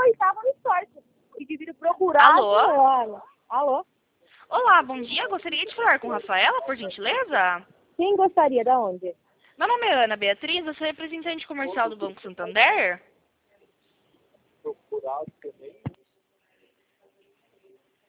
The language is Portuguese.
e tava no sorte. E devido procurar. Alô? Alô? Olá, bom dia. Gostaria de falar com Rafaela, por gentileza? Quem gostaria? Da onde? Meu nome é Ana Beatriz, eu sou representante comercial do Banco Santander. Procurado também.